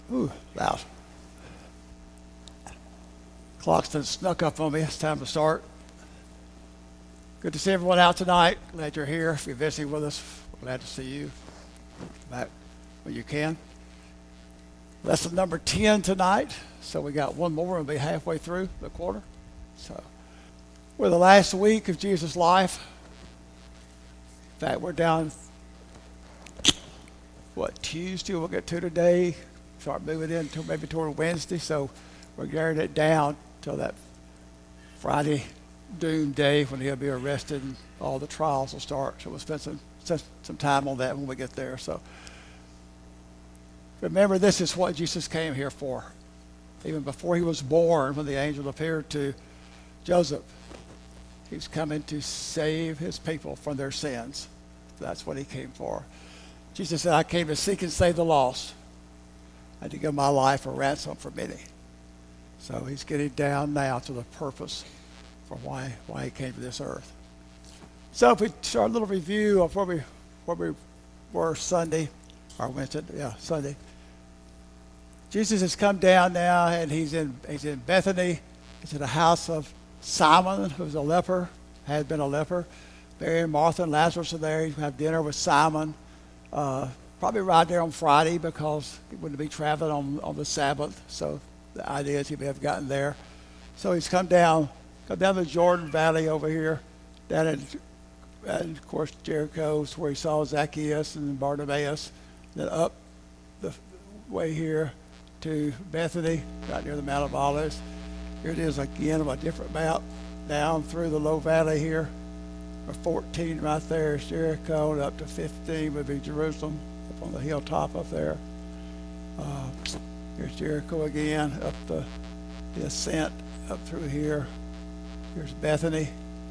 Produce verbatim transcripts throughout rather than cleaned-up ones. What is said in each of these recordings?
Ooh, loud. Clock's done snuck up on me. It's time to start. Good to see everyone out tonight. Glad you're here. If you're visiting with us, we're glad to see you back when you can. Lesson number ten tonight. So we got one more and we'll be halfway through the quarter. So we're the last week of Jesus' life. In fact, we're down, what, Tuesday we'll get to today. Start moving into maybe toward Wednesday. So we're carrying it down till that Friday doom day when he'll be arrested and all the trials will start. So we'll spend some some time on that when we get there. So remember, this is what Jesus came here for. Even before he was born, when the angel appeared to Joseph, he was coming to save his people from their sins. That's what he came for. Jesus said, I came to seek and save the lost, and to give my life a ransom for many. So he's getting down now to the purpose for why why he came to this earth. So if we start a little review of where we where we were Sunday, or Wednesday, yeah, Sunday. Jesus has come down now, and he's in he's in Bethany. He's in the house of Simon, who's a leper, had been a leper. Mary and Martha and Lazarus are there. He's going to have dinner with Simon. Uh, probably right there on Friday because he wouldn't be traveling on, on the Sabbath. So the idea is he may have gotten there. So he's come down, come down the Jordan Valley over here, down in, and of course, Jericho is where he saw Zacchaeus and Bartimaeus. Then up the way here to Bethany, right near the Mount of Olives. Here it is again, a different mount, down through the low valley here. Or fourteen right there is Jericho, and up to fifteen would be Jerusalem, up on the hilltop up there. Uh, here's Jericho again, up the, the ascent up through here. Here's Bethany.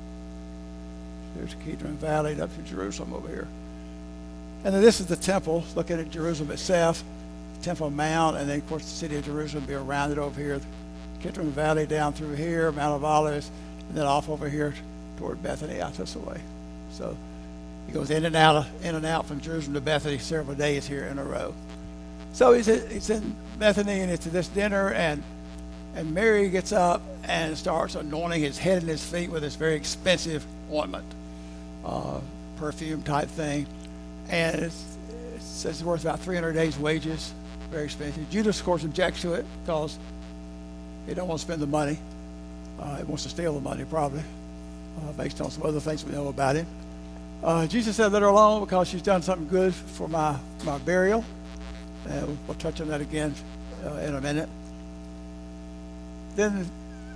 There's Kidron Valley, and up to Jerusalem over here. And then this is the temple, looking at Jerusalem itself, Temple Mount, and then of course the city of Jerusalem will be around it over here. Kidron Valley down through here, Mount of Olives, and then off over here toward Bethany out this way. So he goes in and out, of, in and out from Jerusalem to Bethany several days here in a row. So he's in, he's in Bethany, and it's this dinner, and and Mary gets up and starts anointing his head and his feet with this very expensive ointment, uh, perfume type thing, and it's, it says it's worth about three hundred days' wages. Very expensive. Judas, of course, objects to it because he don't want to spend the money. Uh, he wants to steal the money, probably, uh, based on some other things we know about him. Uh, Jesus said, let her alone because she's done something good for my, my burial. And we'll touch on that again uh, in a minute. Then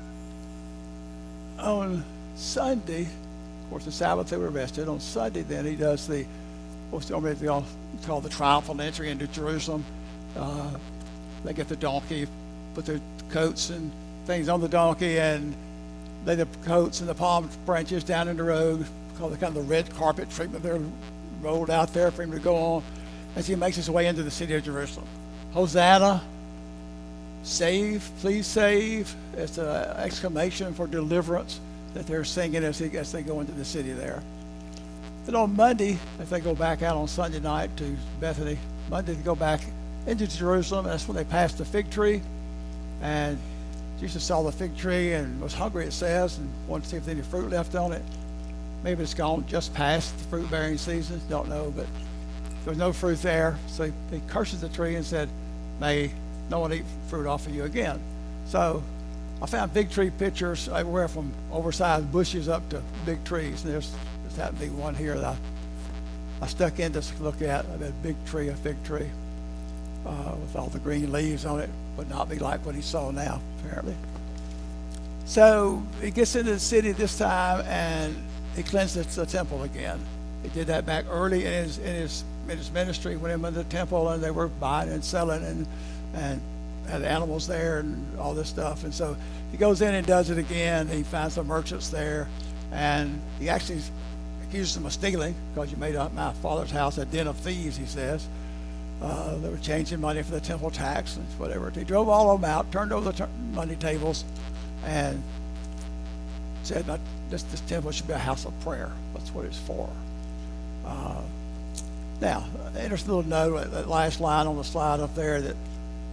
on Sunday, of course, the Sabbath they were rested. On Sunday, then he does the what's normally called the triumphal entry into Jerusalem. Uh, they get the donkey, put their coats and things on the donkey, and lay the coats and the palm branches down in the road, called the kind of the red carpet treatment. They're rolled out there for him to go on as he makes his way into the city of Jerusalem. Hosanna, save, please save. It's an exclamation for deliverance that they're singing as they, as they go into the city there. Then on Monday, as they go back out on Sunday night to Bethany, Monday they go back into Jerusalem. That's when they passed the fig tree. And Jesus saw the fig tree and was hungry, it says, and wanted to see if there's any fruit left on it. Maybe it's gone just past the fruit-bearing season. Don't know, but there was no fruit there. So he, he curses the tree and said, may no one eat fruit off of you again. So I found fig tree pictures everywhere from oversized bushes up to big trees. And there's, there's happened to be one here that I, I stuck in to look at. I had a big tree, a fig tree, uh, with all the green leaves on it. Would not be like what he saw now, apparently. So he gets into the city this time, and he cleanses the temple again. He did that back early in his in his in his ministry when he went to the temple, and they were buying and selling and and had animals there and all this stuff. And so he goes in and does it again. He finds the merchants there, and he actually accuses them of stealing because you made my father's house a den of thieves, he says. Uh, they were changing money for the temple tax and whatever. He drove all of them out, turned over the ter- money tables, and said, this, this temple should be a house of prayer. That's what it's for. Uh, now, interesting little note, that last line on the slide up there, that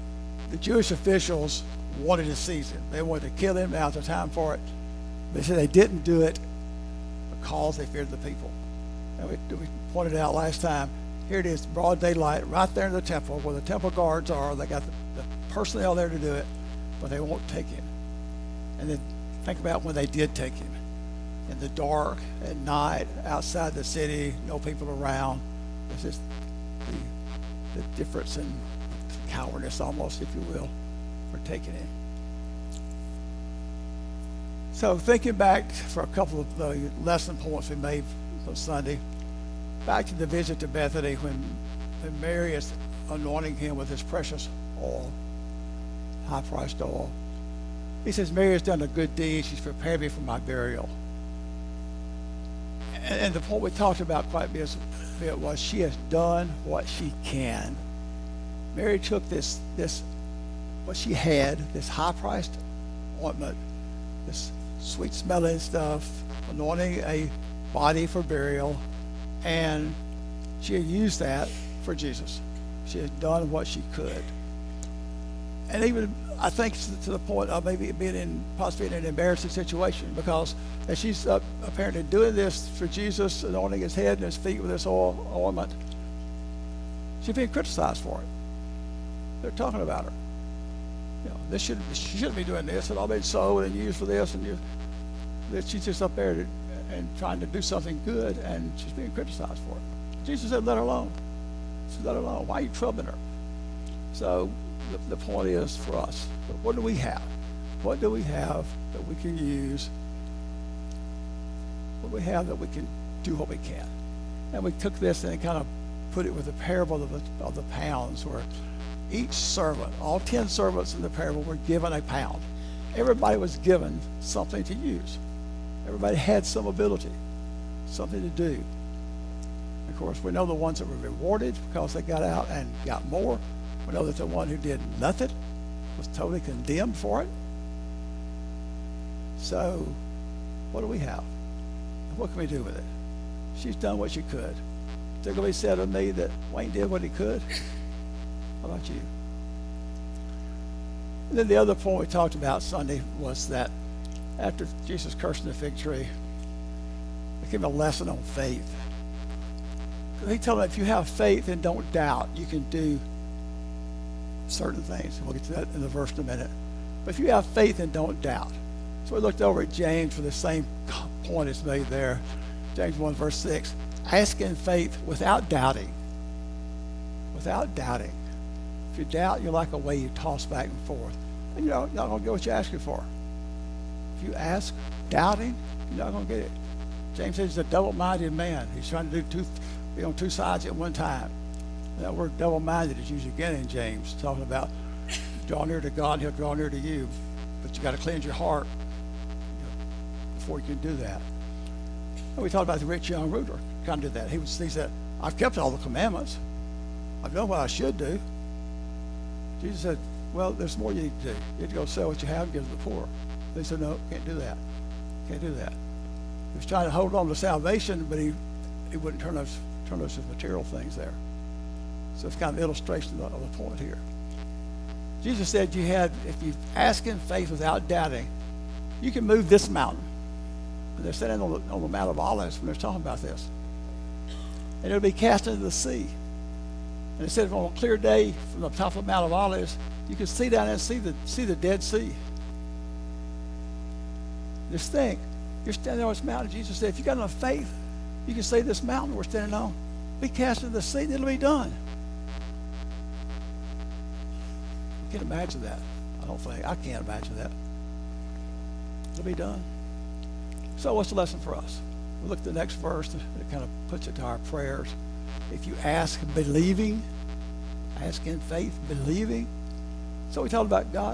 the Jewish officials wanted to seize him. They wanted to kill him. Now's the time for it. They said they didn't do it because they feared the people. And we, we pointed out last time, here it is, broad daylight, right there in the temple where the temple guards are. They got the, the personnel there to do it, but they won't take him. And then think about when they did take him. In the dark, at night, outside the city, no people around. It's just the, the difference in cowardice almost, if you will, for taking him. So thinking back for a couple of the lesson points we made on Sunday, back to the visit to Bethany when, when Mary is anointing him with his precious oil, high-priced oil. He says, Mary has done a good deed. She's prepared me for my burial. And, and the point we talked about quite a bit, bit was she has done what she can. Mary took this, this what she had, this high-priced ointment, this sweet-smelling stuff, anointing a body for burial, and she had used that for Jesus. She had done what she could. And even, I think, to the point of maybe being in, possibly in an embarrassing situation, because as she's uh, apparently doing this for Jesus, anointing his head and his feet with this oil ointment, she's being criticized for it. They're talking about her. You know, this should she shouldn't be doing this. It all been sold and used for this, and you, that she's just up there to, and trying to do something good, and she's being criticized for it. Jesus said, "Let her alone." He said, "Let her alone. Why are you troubling her?" So the, the point is for us, what do we have? What do we have that we can use? What do we have that we can do what we can? And we took this and kind of put it with the parable of the, of the pounds, where each servant, all ten servants in the parable, were given a pound. Everybody was given something to use. Everybody had some ability, something to do. Of course, we know the ones that were rewarded because they got out and got more. We know that the one who did nothing was totally condemned for it. So, what do we have? What can we do with it? She's done what she could. Is it going to be said of me that Wayne did what he could? How about you? And then the other point we talked about Sunday was that after Jesus cursing the fig tree, it gave him a lesson on faith. He told him, if you have faith and don't doubt, you can do certain things. We'll get to that in the verse in a minute. But if you have faith and don't doubt. So we looked over at James for the same point is made there. James one verse six. Ask in faith without doubting. Without doubting. If you doubt, you're like a wave tossed back and forth. And you know, you're not going to get what you're asking for. If you ask doubting, you're not going to get it. James says he's a double-minded man. He's trying to do two, be on two sides at one time. And that word double-minded is used again in James, talking about draw near to God, he'll draw near to you. But you got to cleanse your heart, you know, before you can do that. And we talked about the rich young ruler. Kind of did that. He, was, he said, I've kept all the commandments. I've done what I should do. Jesus said, well, there's more you need to do. You need to go sell what you have and give to the poor. They said, no, can't do that. Can't do that. He was trying to hold on to salvation, but he, he wouldn't turn those, turn those material things there. So it's kind of an illustration of the point here. Jesus said you had, if you ask in faith without doubting, you can move this mountain. And they're standing on the, on the Mount of Olives when they're talking about this. And it'll be cast into the sea. And it said on a clear day from the top of the Mount of Olives, you can see down there and see the, see the Dead Sea. Just think, you're standing on this mountain. Jesus said, if you got enough faith, you can say this mountain we're standing on, be cast into the sea, and it'll be done. I can't imagine that. I don't think. I can't imagine that. It'll be done. So what's the lesson for us? We look at the next verse. It kind of puts it to our prayers. If you ask believing, ask in faith, believing. So we talked about God.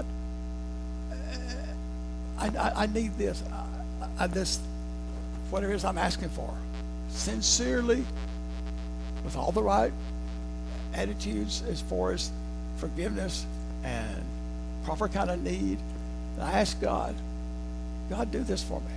I, I, I need this. I, I, this, whatever it is I'm asking for, sincerely, with all the right attitudes as far as forgiveness and proper kind of need. And I ask God, God, do this for me.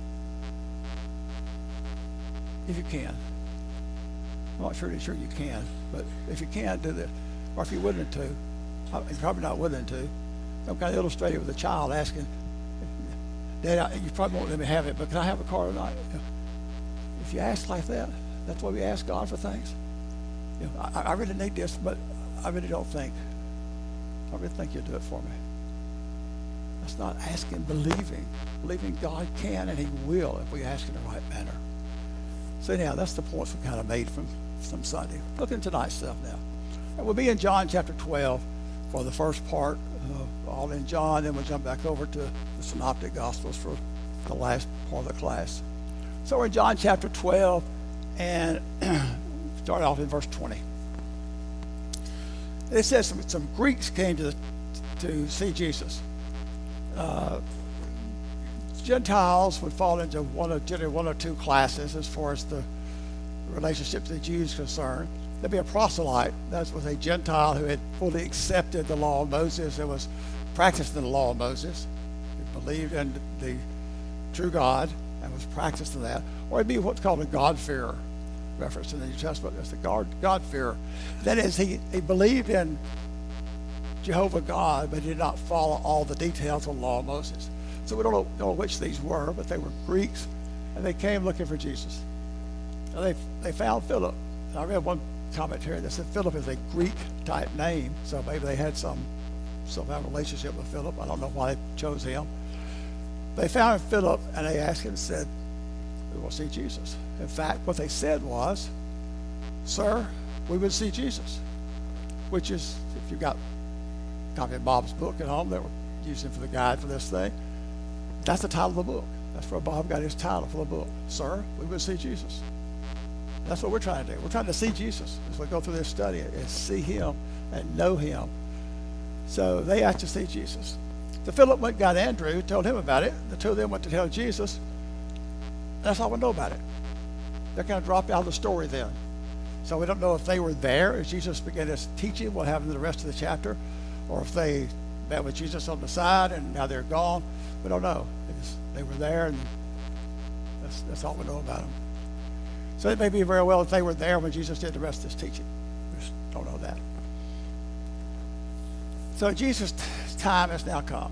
If you can. I'm not sure sure you can, but if you can, do this. Or if you're willing to, I- You're probably not willing to. I'm kind of illustrated with a child asking, Dad, I- you probably won't let me have it, but can I have a car tonight? You know, if you ask like that, that's why we ask God for things. You know, I, I really need this, but I really don't think. I really think you'll do it for me. That's not asking, believing. Believing God can and he will if we ask in the right manner. So anyhow, that's the points we kind of made from, from Sunday. Look at tonight's stuff now. And we'll be in John chapter twelve for the first part, uh, all in John, then we'll jump back over to the Synoptic Gospels for the last part of the class. So we're in John chapter twelve, and start off in verse twenty. It says some, some Greeks came to, the, to see Jesus. Uh, Gentiles would fall into one of generally one or two classes as far as the relationship to the Jews concerned. There'd be a proselyte. That was a Gentile who had fully accepted the law of Moses and was practicing the law of Moses. He believed in the true God and was practicing that. Or it'd be what's called a God-fearer, reference in the New Testament as the God, God-fearer. That is, he, he believed in Jehovah God, but he did not follow all the details of the law of Moses. So we don't know, know which these were, but they were Greeks, and they came looking for Jesus. And they they found Philip. And I read one commentary that said Philip is a Greek-type name, so maybe they had some some kind of relationship with Philip. I don't know why they chose him. They found Philip, and they asked him and said, "We will see Jesus." In fact, what they said was, "Sir, we would see Jesus," which is, if you've got a copy of Bob's book at home that we're using for the guide for this thing, that's the title of the book. That's where Bob got his title for the book. Sir, we would see Jesus. That's what we're trying to do. We're trying to see Jesus as we go through this study and see him and know him. So they asked to see Jesus. So Philip went and got Andrew, told him about it. The two of them went to tell Jesus. That's all we know about it. They're kind of dropped out of the story then. So we don't know if they were there as Jesus began his teaching, what happened in the rest of the chapter, or if they met with Jesus on the side and now they're gone. We don't know. They, just, they were there, and that's, that's all we know about them. So it may be very well if they were there when Jesus did the rest of his teaching. We just don't know that. So Jesus' time has now come.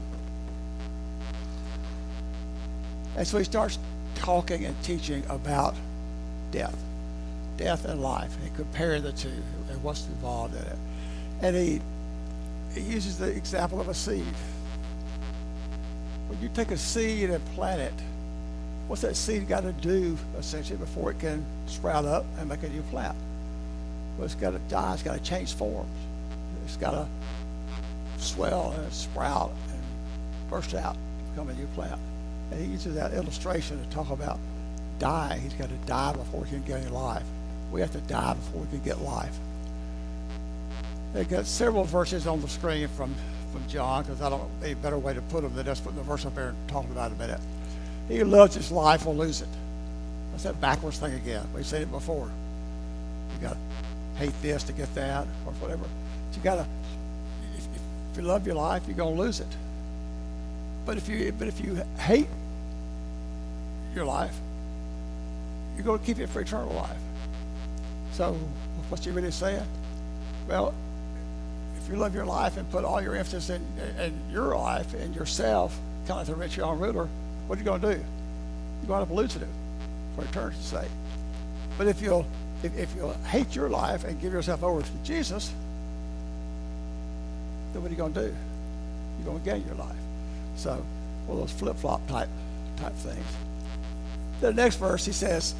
And so he starts talking and teaching about death, death and life, and comparing the two and what's involved in it. And he, he uses the example of a seed. When you take a seed and plant it, what's that seed got to do, essentially, before it can sprout up and make a new plant? Well, it's got to die. It's got to change forms. It's got to swell and sprout and burst out to become a new plant. And he uses that illustration to talk about dying. He's got to die before he can get any life. We have to die before we can get life. They've got several verses on the screen from, from John, because I don't know any better way to put them than just putting the verse up there and talking about it a minute. He who loves his life will lose it. That's that backwards thing again. We've seen it before. You got to hate this to get that or whatever. But you got to, if, if you love your life, you're going to lose it. But if you but if you hate your life, you're going to keep it for eternal life. So what's he really saying? Well, if you love your life and put all your emphasis in, in your life and yourself, kind of like the rich young ruler, what are you going to do? You're going to have to lose it for eternity's sake. But if you'll if, if you'll hate your life and give yourself over to Jesus, then what are you going to do? You're going to gain your life. So, one of those flip-flop type type things. The next verse, he says,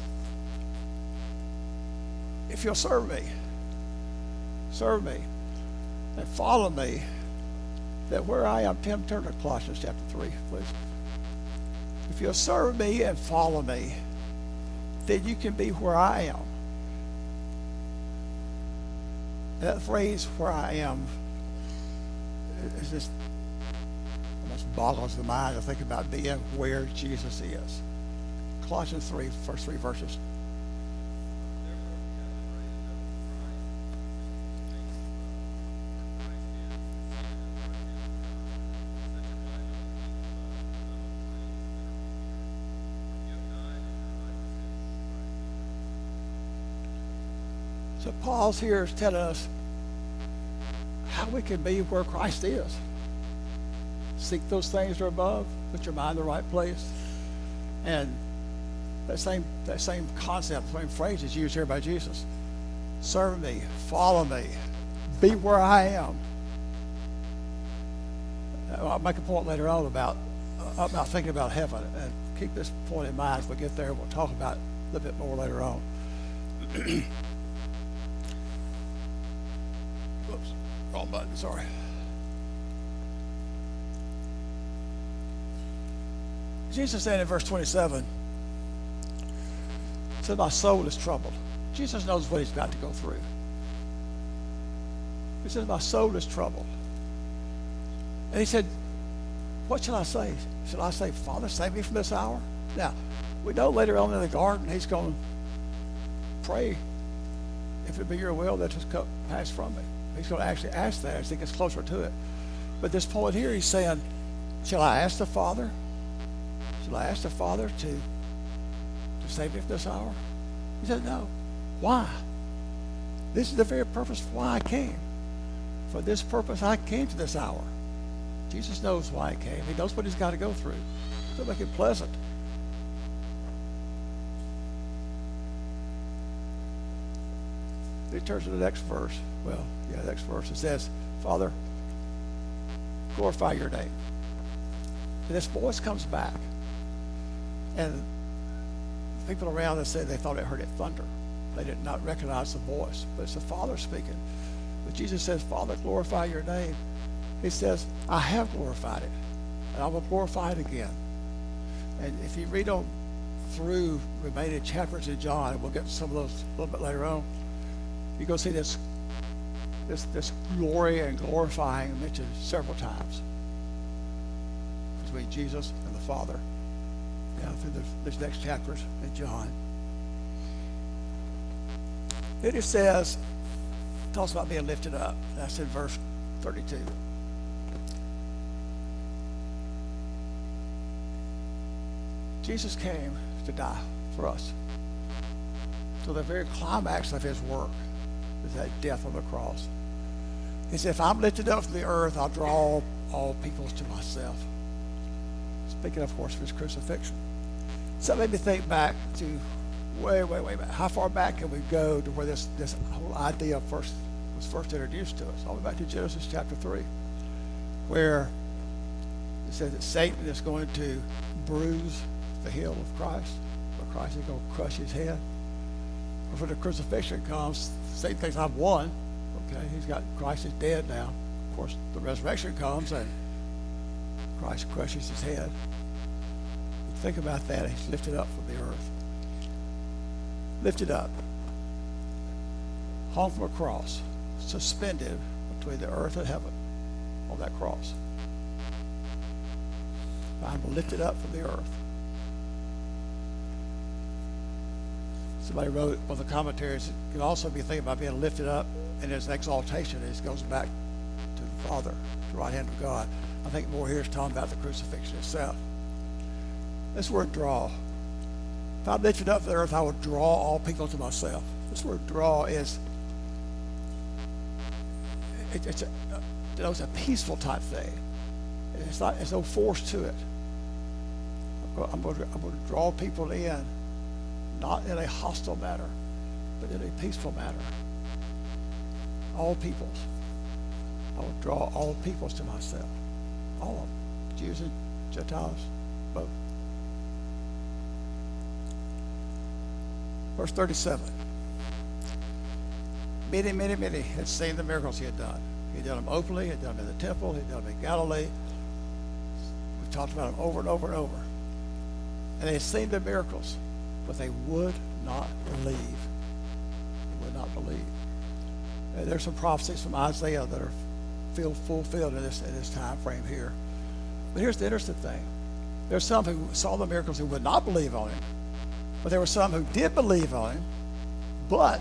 if you'll serve me, serve me, and follow me, that where I am, Tim, turn to Colossians chapter three, please. If you'll serve me and follow me, then you can be where I am. And that phrase, where I am, is just almost boggles the mind to think about being where Jesus is. Colossians three, first three verses. So Paul's here is telling us how how we can be where Christ is. Seek those things that are above, put your mind in the right place. And that same that same concept, the same phrase is used here by Jesus. Serve me, follow me, be where I am. I'll make a point later on about uh, about thinking about heaven, and keep this point in mind as we get there. We'll talk about it a little bit more later on. Whoops, wrong button, sorry. Jesus said in verse twenty-seven, said, my soul is troubled. Jesus knows what he's about to go through. He says, my soul is troubled. And he said, what shall I say? Shall I say, Father, save me from this hour? Now, we know later on in the garden, he's going to pray, if it be your will, let this cup pass from me. He's going to actually ask that as he gets closer to it. But this point here, he's saying, shall I ask the Father? Shall I ask the Father to, to save me from this hour? He said, no. Why? This is the very purpose why I came. For this purpose I came to this hour. Jesus knows why he came. He knows what he's got to go through to make it pleasant. He turns to the next verse. Well, yeah, the next verse. It says, Father, glorify your name. And this voice comes back. And people around us said they thought they heard it thunder. They did not recognize the voice. But it's the Father speaking. But Jesus says, Father, glorify your name. He says, I have glorified it, and I will glorify it again. And if you read on through remaining chapters in John, and we'll get to some of those a little bit later on, you're going to see this, this, this glory and glorifying mentioned several times between Jesus and the Father down through the, these next chapters in John. Then it says, it talks about being lifted up. That's in verse thirty-two. Jesus came to die for us. So the very climax of his work is that death on the cross. He said, if I'm lifted up from the earth, I'll draw all, all peoples to myself. Speaking, of course, of his crucifixion. So that made me think back to way, way, way back. How far back can we go to where this, this whole idea first was first introduced to us? All the way back to Genesis chapter three, where it says that Satan is going to bruise the heel of Christ, but Christ is going to crush his head. Before the crucifixion comes, Satan thinks I've won. Okay, he's got Christ is dead now. Of course, the resurrection comes and Christ crushes his head. But think about that. He's lifted up from the earth. Lifted up, hung from a cross, suspended between the earth and heaven on that cross. I'm lifted up from the earth. Somebody wrote on the commentaries, it can also be thinking about being lifted up in his exaltation as he goes back to the Father, to the right hand of God. I think more here is talking about the crucifixion itself. This word draw. If I'm lifted up from the earth, I will draw all people to myself. This word draw is, it, it's a, you know, it's a peaceful type thing. It's not, there's no force to it. I'm going, to, I'm going to draw people in, not in a hostile manner, but in a peaceful manner. All peoples. I will draw all peoples to myself. All of them. Jews and Gentiles, both. Verse thirty-seven. Many, many, many had seen the miracles he had done. He had done them openly, he had done them in the temple, he had done them in Galilee. We've talked about them over and over and over. And they had seen the miracles, but they would not believe. They would not believe. And there's some prophecies from Isaiah that are feel fulfilled in this, in this time frame here. But here's the interesting thing. There's some who saw the miracles who would not believe on him. But there were some who did believe on him, but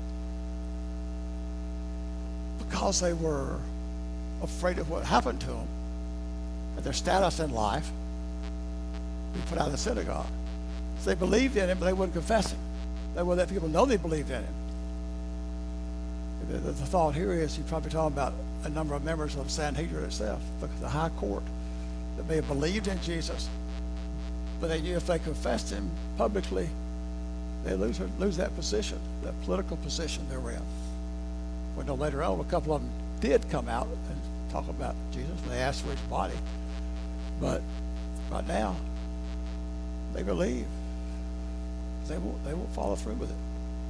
because they were afraid of what happened to them and their status in life, be put out of the synagogue. So they believed in him, but they wouldn't confess him. They wouldn't let people know they believed in him. The, the, the thought here is you're probably talking about a number of members of the Sanhedrin itself, the, the high court, that may have believed in Jesus, but they knew if they confessed him publicly, they lose lose that position, that political position they were in. We know later on a couple of them did come out and talk about Jesus. They asked for his body, but right now they believe. They won't. They won't follow through with it.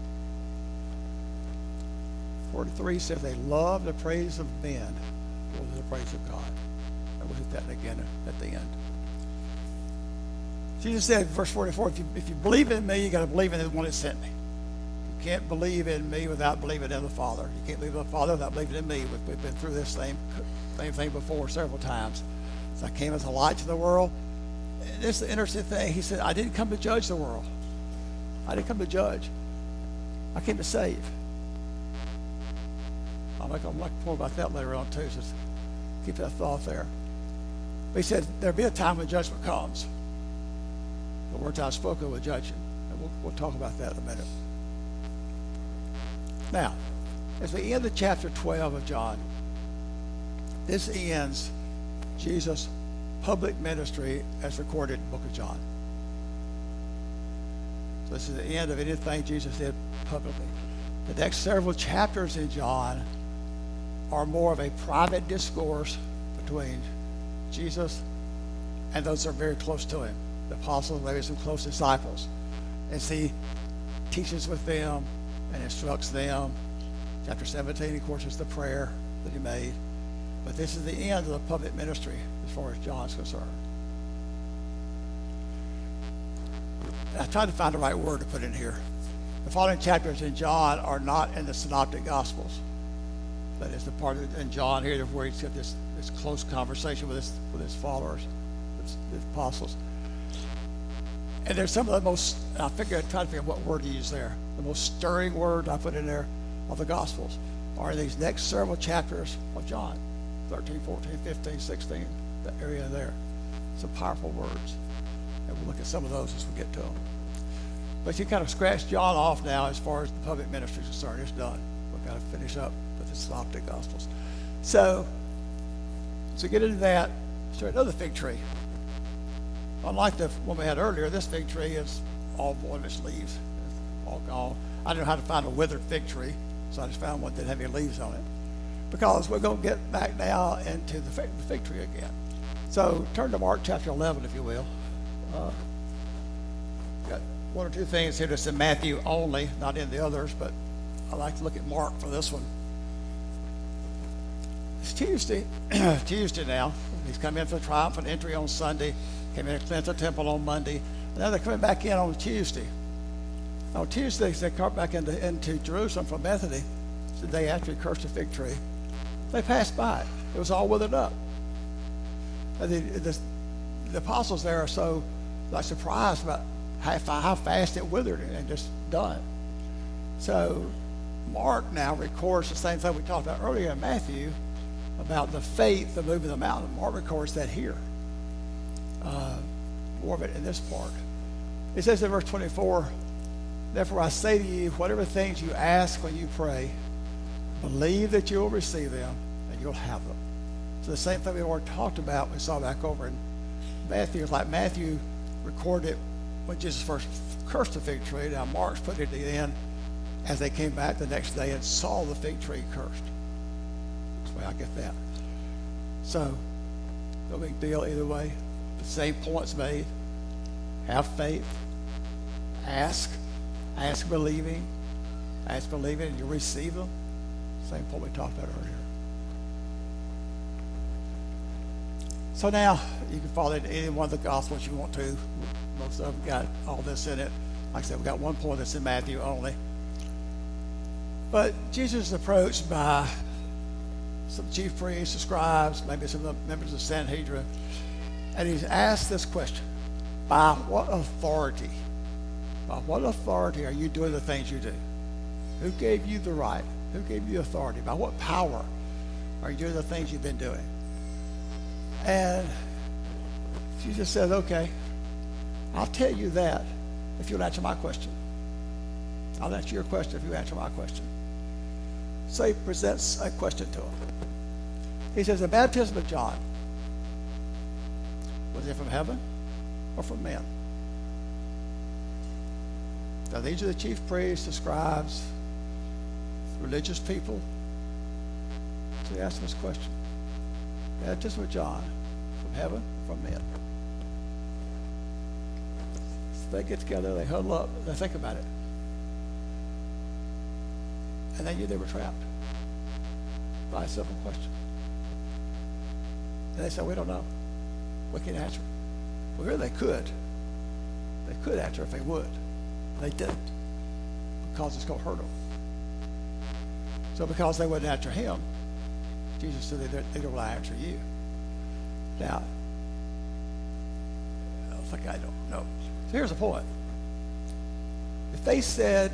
forty-three says they love the praise of men more than the praise of God. And we'll hit that again at the end. Jesus said, verse forty-four, if you, if you believe in me, you got to believe in the one that sent me. You can't believe in me without believing in the Father. You can't believe in the Father without believing in me. We've, we've been through this same, same thing before several times. So I came as a light to the world. And this is the interesting thing. He said, I didn't come to judge the world. I didn't come to judge. I came to save. I'll make, I'll make a point about that later on too, so keep that thought there. But he said, there'll be a time when judgment comes. The words I spoke will judge you. And we'll, we'll talk about that in a minute. Now, as we end the chapter twelve of John, this ends Jesus' public ministry as recorded in the book of John. So this is the end of anything Jesus did publicly. The next several chapters in John are more of a private discourse between Jesus and those that are very close to him, the apostles, maybe some close disciples. As he teaches with them and instructs them. Chapter seventeen, of course, is the prayer that he made. But this is the end of the public ministry as far as John's concerned. I tried to find the right word to put in here. The following chapters in John are not in the Synoptic Gospels. That is the part of, in John here where he's got this, this close conversation with his, with his followers, his, his apostles. And there's some of the most, I figured, I tried to figure out what word to use there. The most stirring word I put in there of the Gospels are in these next several chapters of John, thirteen, fourteen, fifteen, sixteen, that area there. Some powerful words. And we'll look at some of those as we get to them. But you kind of scratch John off now as far as the public ministry is concerned. It's done. We've got to finish up with the Synoptic Gospels. So, to get into that, let's try another fig tree. Unlike the one we had earlier, this fig tree is all void of its leaves. It's all gone. I didn't know how to find a withered fig tree, so I just found one that didn't have any leaves on it. Because we're going to get back now into the fig, the fig tree again. So turn to Mark chapter eleven, if you will. Uh, got one or two things here that's in Matthew only, not in the others, but I like to look at Mark for this one. It's Tuesday, Tuesday now. He's come in for the triumphant entry on Sunday, came in to cleanse the temple on Monday, and now they're coming back in on Tuesday. On Tuesday, they come back into, into Jerusalem from Bethany, the day after he cursed the fig tree. They passed by it. It was all withered up. And the, the, the apostles there are so like surprised about how, how fast it withered and just done. So Mark now records the same thing we talked about earlier in Matthew about the faith of moving the mountain. Mark records that here. Uh, more of it in this part. It says in verse twenty-four, therefore I say to you, whatever things you ask when you pray, believe that you will receive them and you'll have them. So the same thing we already talked about, we saw back over in Matthew. It's like Matthew recorded when Jesus first cursed the fig tree. Now Mark's put it in as they came back the next day and saw the fig tree cursed. That's the way I get that. So, no big deal either way. The same points made. Have faith. Ask. Ask believing. Ask believing and you'll receive them. Same point we talked about earlier. So now, you can follow into any one of the Gospels you want to. Most of them got all this in it. Like I said, we got one point that's in Matthew only. But Jesus is approached by some chief priests, the scribes, maybe some of the members of the Sanhedrin, and he's asked this question: by what authority, by what authority are you doing the things you do? Who gave you the right? Who gave you authority? By what power are you doing the things you've been doing? And Jesus says, okay, I'll tell you that if you'll answer my question. I'll answer your question if you answer my question. So he presents a question to him. He says, the baptism of John, was it from heaven or from men? Now these are the chief priests, the scribes, religious people. So he asked him this question. Baptism of John, from heaven or from men? So they get together, they huddle up, they think about it. And they knew they were trapped by a simple question. And they said, we don't know. We can't answer it. Well, here they could. They could answer if they would. They didn't, because it's going to hurt them. So because they wouldn't answer him, Jesus said, they, they don't want to answer you. Now, I don't think I don't know. So here's the point. If they said,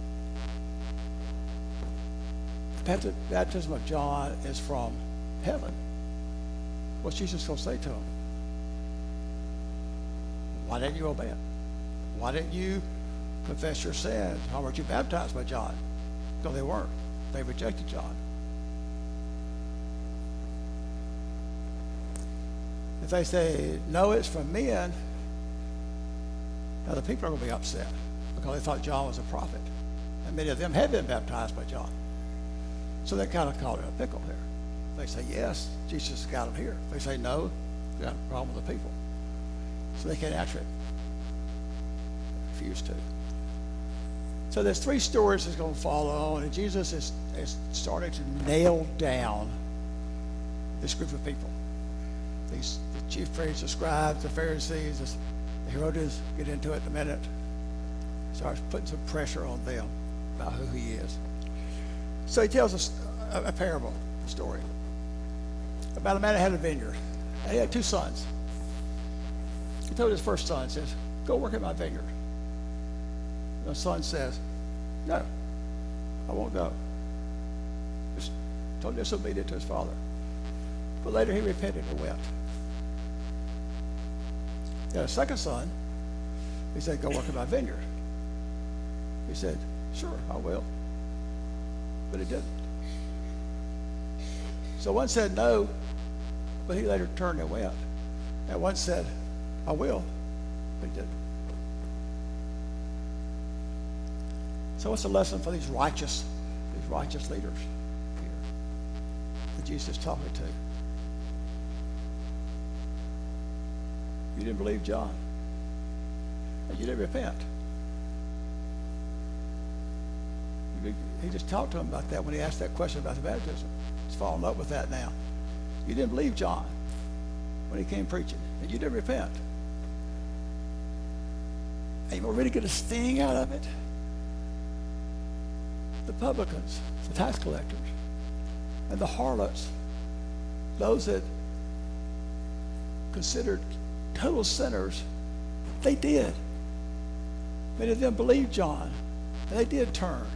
the baptism of John is from heaven, what's Jesus going to say to them? Why didn't you obey it? Why didn't you confess your sins? How weren't you baptized by John? No, they weren't. They rejected John. If they say, no, it's from men, now the people are going to be upset because they thought John was a prophet. And many of them had been baptized by John. So they kind of caught in a pickle here. They say, yes, Jesus got them here. They say, no, we got a problem with the people. So they can't answer it. They refuse to. So there's three stories that's going to follow on, and Jesus is, is starting to nail down this group of people. These the chief priests, the scribes, the Pharisees, the Herodians, get into it in a minute. Starts putting some pressure on them about who he is. So he tells us a, a parable story about a man that had a vineyard. And he had two sons. He told his first son, says, go work in my vineyard. The son says, no, I won't go. Just totally disobedient to his father. But later he repented and went. He had a second son. He said, go work in my vineyard. He said, sure, I will. But he didn't. So one said no, but he later turned and went. And one said, I will, but he didn't. So what's the lesson for these righteous, these righteous leaders here that Jesus is talking to? You didn't believe John, and you didn't repent. He just talked to him about that when he asked that question about the baptism. He's following up with that now. You didn't believe John when he came preaching, and you didn't repent. And you will really get a sting out of it. The publicans, the tax collectors, and the harlots, those that considered total sinners, they did. Many of them believed John, and they did turn.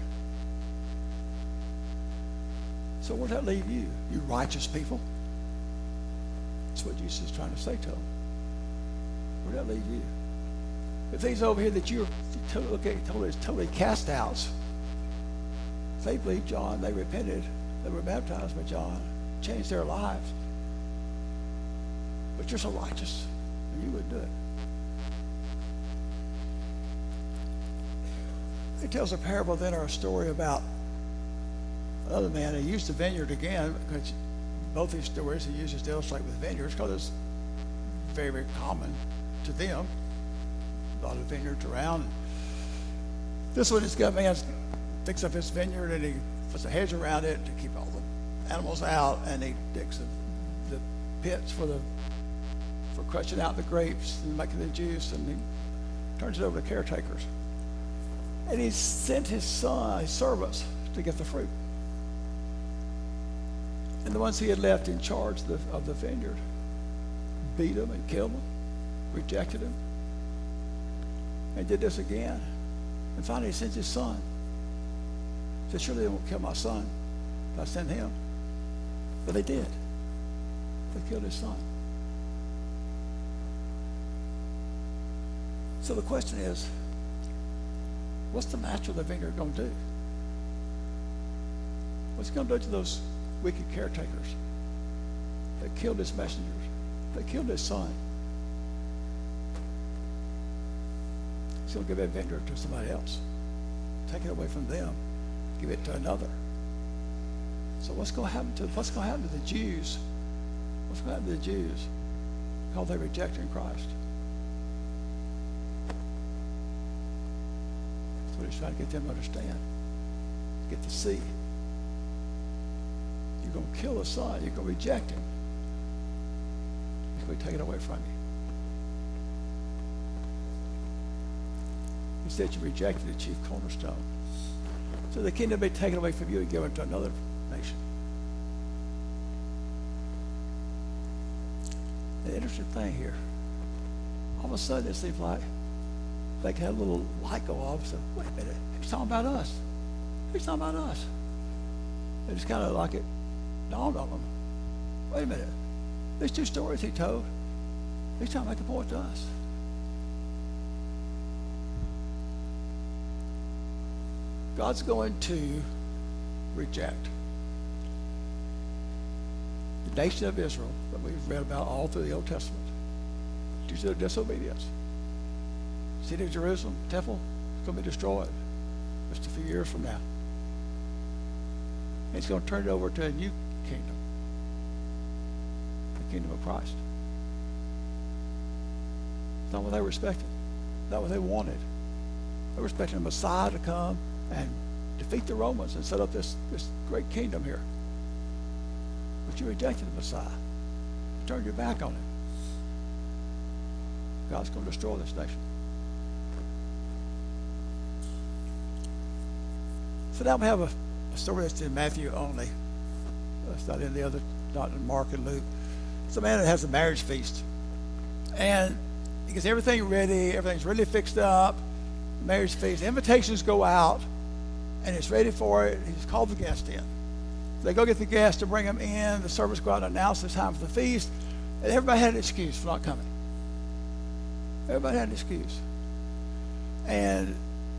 So where does that leave you, you righteous people? That's what Jesus is trying to say to them. Where does that leave you? If these over here that you're totally, totally, totally cast outs, they believed John, they repented, they were baptized by John, changed their lives. But you're so righteous, and you wouldn't do it. He tells a parable then, or a story about another man. He used the vineyard again, because both these stories he uses to illustrate with vineyards, because it's very, very common to them. A lot of vineyards around. This one, this guy man picks up his vineyard and he puts a hedge around it to keep all the animals out, and he digs the, the pits for the for crushing out the grapes and making the juice, and he turns it over to caretakers. And he sent his son, his servants, to get the fruit. And the ones he had left in charge of the, of the vineyard beat him and killed him, rejected him, and did this again. And finally he sends his son. He said, surely they won't kill my son if I send him. But they did. They killed his son. So the question is, what's the master of the vineyard going to do? What's he going to do to those wicked caretakers that killed his messengers, that killed his son? He's going to give that vineyard to somebody else. Take it away from them, give it to another. So what's going to happen to what's going to happen to the Jews? What's going to happen to the Jews? Because they rejected Christ. That's what he's trying to get them to understand, get to see. You're going to kill a son. You're going to reject him. He's going to take it away from you. He said you rejected the chief cornerstone. So the kingdom will be taken away from you and given to another nation. The interesting thing here, all of a sudden it seems like they had a little light go off. So wait a minute, he's talking about us. He's talking about us. It just kind of like it dawned on them. Wait a minute, these two stories he told, he's trying to make a point to us. God's going to reject the nation of Israel that we've read about all through the Old Testament due to their disobedience. City of Jerusalem, temple, is going to be destroyed just a few years from now. And he's going to turn it over to a new kingdom, the kingdom of Christ. It's not what they were expecting, not what they wanted. They were expecting a Messiah to come and defeat the Romans and set up this, this great kingdom here. But you rejected the Messiah. You turned your back on him. God's going to destroy this nation. So now we have a, a story that's in Matthew only. It's not in the other, not in Mark and Luke. It's a man that has a marriage feast. And he gets everything ready. Everything's really fixed up. Marriage feast. Invitations go out. And it's ready for it. He's called the guests in. They go get the guests to bring them in. The servants go out and announce it's time for the feast. And everybody had an excuse for not coming. Everybody had an excuse. And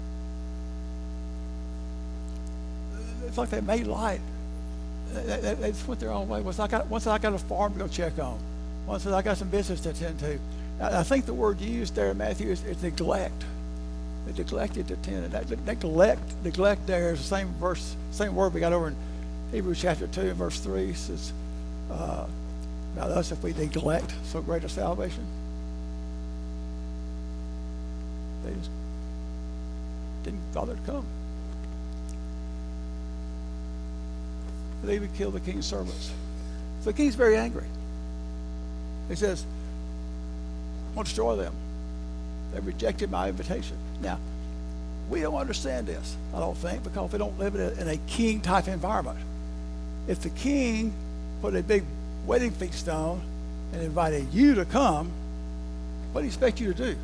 it's like they made light. They, they, they just went their own way. Once I, got, once I got a farm to go check on. Once I got some business to attend to. I, I think the word used there in Matthew is, is neglect. They neglected to attend. And that neglect, neglect there is the same verse, same word we got over in Hebrews chapter two and verse three. It says, uh, about us if we neglect so great a salvation. They just didn't bother to come. They even killed the king's servants. So the king's very angry. He says, I want to destroy them. They rejected my invitation. Now, we don't understand this, I don't think, because we don't live in a, in a king-type environment. If the king put a big wedding feast on and invited you to come, what do you expect you to do?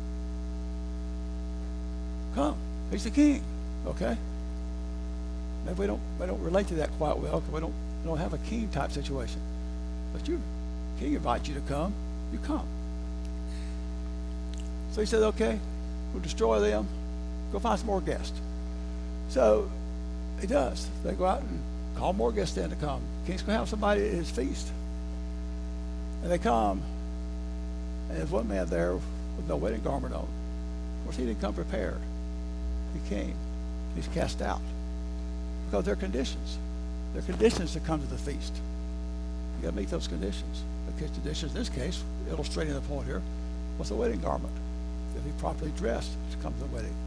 Come. He's the king, okay? Maybe we don't we don't relate to that quite well because we don't we don't have a king-type situation. But you, king invites you to come, you come. So he said, okay, we'll destroy them. Go find some more guests. So he does. They go out and call more guests in to come. King's going to have somebody at his feast. And they come, and there's one man there with no wedding garment on. Of course, he didn't come prepared. He came. He's cast out. Because they're conditions. They're conditions to come to the feast. You got to meet those conditions. The conditions, in this case, illustrating the point here, was a wedding garment. To be properly dressed to come to the wedding.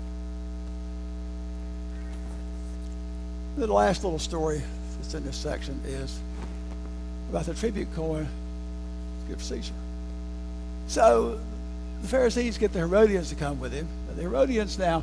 The last little story that's in this section is about the tribute coin given to Caesar. So the Pharisees get the Herodians to come with him. The Herodians now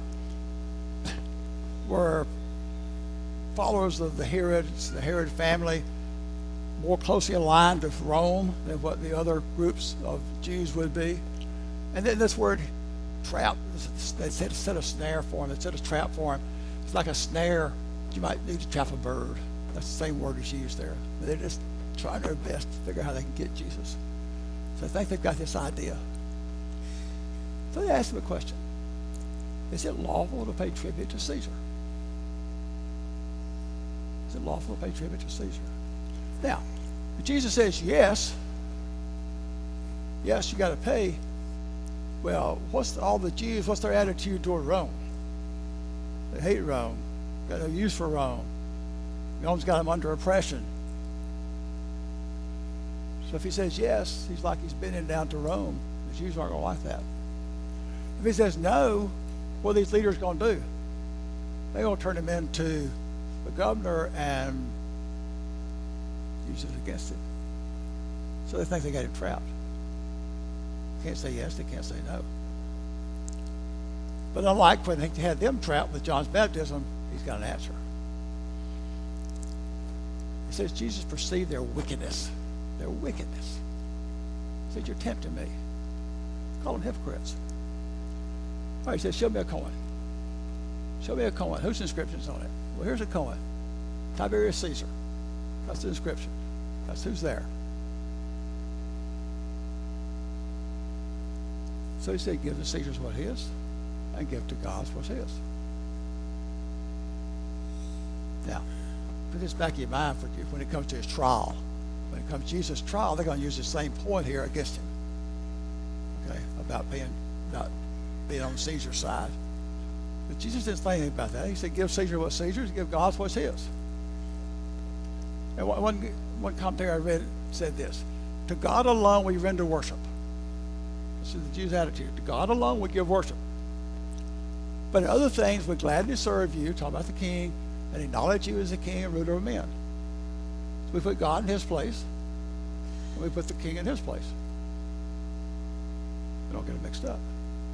were followers of the Herods, the Herod family, more closely aligned with Rome than what the other groups of Jews would be. And then this word trap, they set, set a snare for him. They set a trap for him. It's like a snare you might need to trap a bird. That's the same word that's used there. But they're just trying their best to figure out how they can get Jesus. So I think they've got this idea. So they asked him a question. Is it lawful to pay tribute to Caesar? it lawful to pay tribute to Caesar? Now, if Jesus says yes, yes, you got to pay. Well, what's the, all the Jews, what's their attitude toward Rome? They hate Rome, got no use for Rome. Rome's got them under oppression. So if he says yes, he's like he's bending down to Rome. The Jews aren't going to like that. If he says no, what are these leaders going to do? They're going to turn him into the governor and use it against him. So they think they got him trapped. Can't say yes, they can't say no. But unlike when they had them trapped with John's baptism, he's got an answer. He says Jesus perceived their wickedness. Their wickedness. He said, you're tempting me. Call them hypocrites. All right, he says, show me a coin. Show me a coin. Whose inscription's on it? Well, here's a coin. Tiberius Caesar. That's the inscription. That's who's there. So he said, give to Caesar's what his, and give to God's what's his. Now, put this back in your mind for you when it comes to his trial. When it comes to Jesus' trial, they're going to use the same point here against him. Okay, about being, about being on Caesar's side. But Jesus didn't say anything about that. He said, give Caesar what's Caesar's, give God what's his. And one, one commentary I read said this: to God alone we render worship. This is the Jews' attitude. To God alone we give worship. But in other things we gladly serve you, talk about the king, and acknowledge you as the king and ruler of men. So we put God in his place, and we put the king in his place. We don't get it mixed up.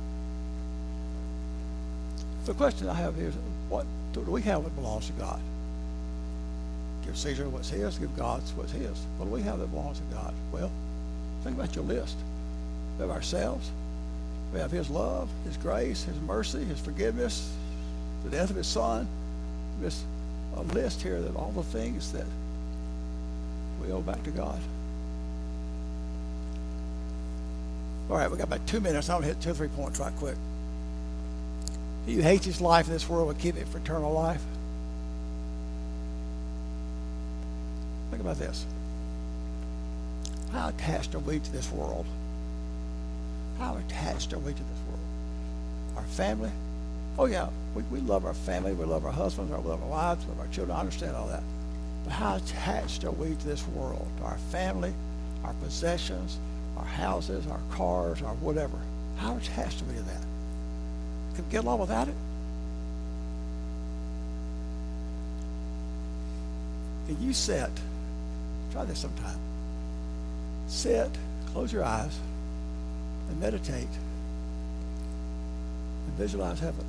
The question I have here is, what do we have that belongs to God? Give Caesar what's his, give God what's his. What do we have that belongs to God? Well, think about your list. We have ourselves. We have his love, his grace, his mercy, his forgiveness, the death of his son. There's a list here of all the things that we owe back to God. All right, we got about two minutes. I'm going to hit two or three points right quick. He who hates his life in this world will keep it for eternal life. Think about this. How attached are we to this world? How attached are we to this world? Our family? Oh yeah, we, we love our family, we love our husbands, we love our wives, we love our children. I understand all that. But how attached are we to this world? To our family, our possessions, our houses, our cars, our whatever. How attached are we to that? Can we get along without it? Can you sit, try this sometime, sit, close your eyes, and meditate and visualize heaven.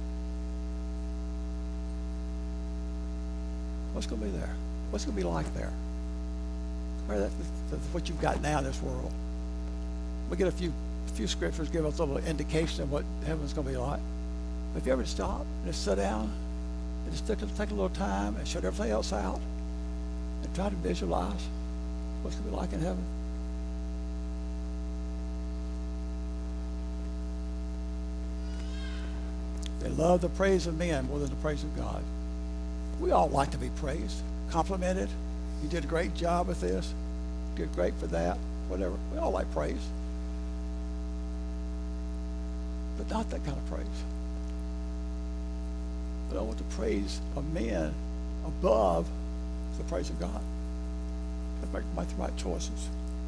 What's going to be there? What's going to be like there? Or that, that's what you've got now in this world. We get a few a few scriptures give us a little indication of what heaven's going to be like. But if you ever stop and just sit down and just take, take a little time and shut everything else out and try to visualize what's going to be like in heaven. They love the praise of men more than the praise of God. We all like to be praised, complimented. You did a great job with this. You did great for that. Whatever. We all like praise. But not that kind of praise. But I want the praise of men above the praise of God. To make, make the right choices.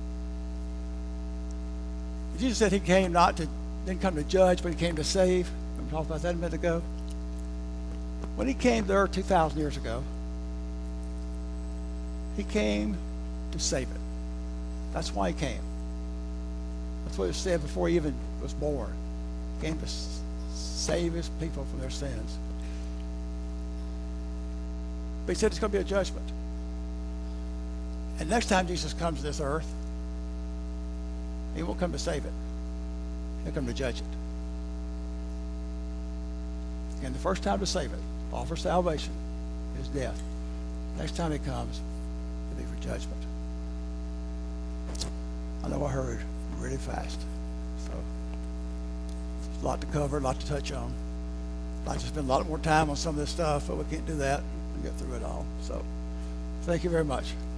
Jesus said he came not to, didn't come to judge, but he came to save. We talked about that a minute ago. When he came there two thousand years ago, he came to save it. That's why he came. That's what it said before he even was born. He came to s- save his people from their sins. But he said it's going to be a judgment. And next time Jesus comes to this earth, he won't come to save it. He'll come to judge it. And the first time to save it, offer salvation, is death. Next time he comes, it'll be for judgment. I know I hurried really fast. So there's a lot to cover, a lot to touch on. I'd like to spend a lot more time on some of this stuff, but we can't do that and get through it all. So Thank you very much.